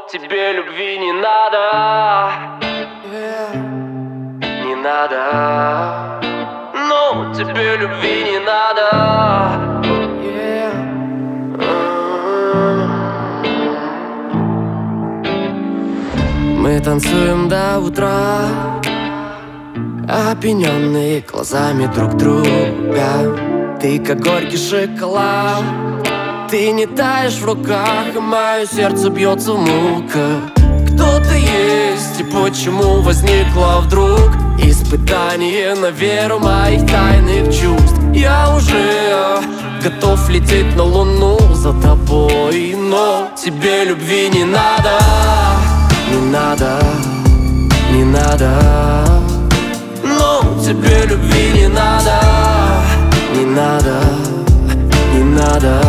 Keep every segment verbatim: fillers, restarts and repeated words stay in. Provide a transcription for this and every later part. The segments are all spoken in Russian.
тебе любви не надо, не надо. Ну, тебе любви не надо. Мы танцуем до утра, опьяненные глазами друг друга. Ты как горький шоколад, ты не таешь в руках, и мое сердце бьется в муках. Кто ты есть и почему возникла вдруг испытание на веру моих тайных чувств? Я уже готов лететь на луну за тобой, но тебе любви не надо, не надо, не надо. Но тебе любви не надо, не надо, не надо.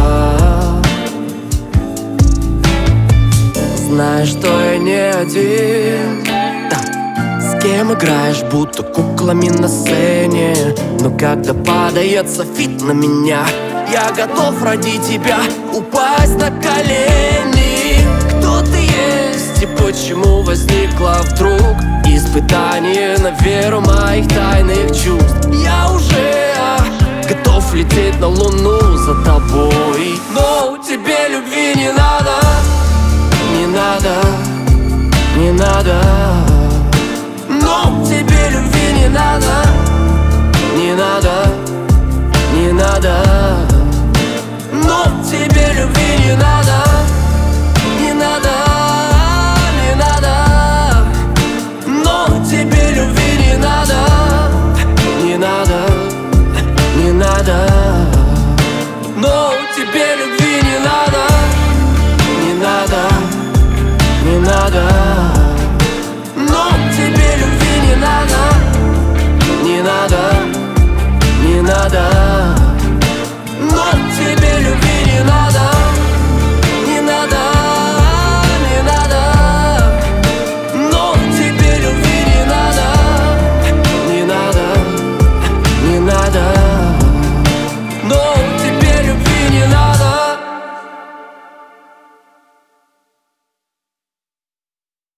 Знаешь, что я не один, да. С кем играешь, будто куклами на сцене. Но когда падает софит на меня, я готов ради тебя упасть на колени. Кто ты есть и почему возникла вдруг испытание на веру моих тайных чувств? Я уже готов лететь на луну за тобой, но тебе любви не надо, не надо, не надо. Но тебе любви не надо, не надо, не надо. Но тебе любви не надо, не надо, не надо. Но тебе любви не надо, не надо, не надо. Но тебе любви не надо, не надо, не надо. Но тебе любви не надо, не надо, не надо.